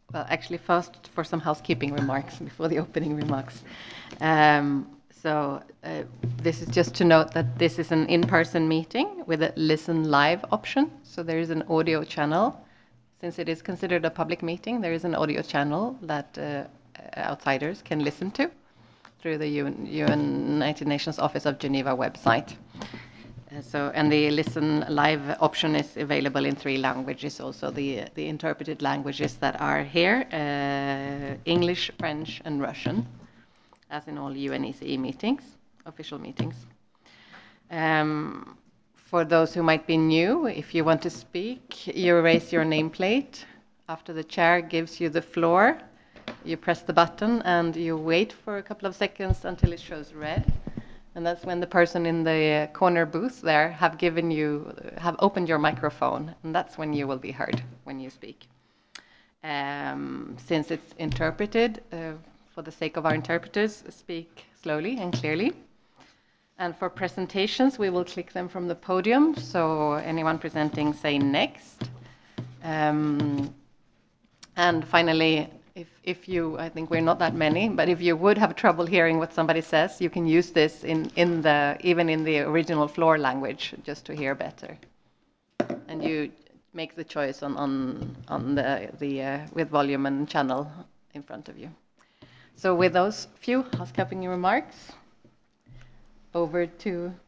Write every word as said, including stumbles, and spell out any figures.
Well, actually, first for some housekeeping remarks before the opening remarks. Um, so uh, this is just to note that this is an in-person meeting with a listen live option. So there is an audio channel. Since it is considered a public meeting, there is an audio channel that uh, outsiders can listen to through the United Nations Office of Geneva website. Uh, So, and the listen live option is available in three languages also, the, the interpreted languages that are here, uh, English, French, and Russian, as in all U N E C E meetings, official meetings. Um, for those who might be new, if you want to speak, you raise your nameplate. After the chair gives you the floor, you press the button and you wait for a couple of seconds until it shows red. And that's when the person in the corner booth there have given you, have opened your microphone, and that's when you will be heard when you speak. Um, since it's interpreted, uh, for the sake of our interpreters, speak slowly and clearly. And for presentations, we will click them from the podium. So anyone presenting, say next. Um, and finally, if, if you, I think we're not that many, but if you would have trouble hearing what somebody says, you can use this in, in the, even in the original floor language, just to hear better. And you make the choice on, on, on the, the uh, with volume and channel in front of you. So with those few housekeeping remarks, over to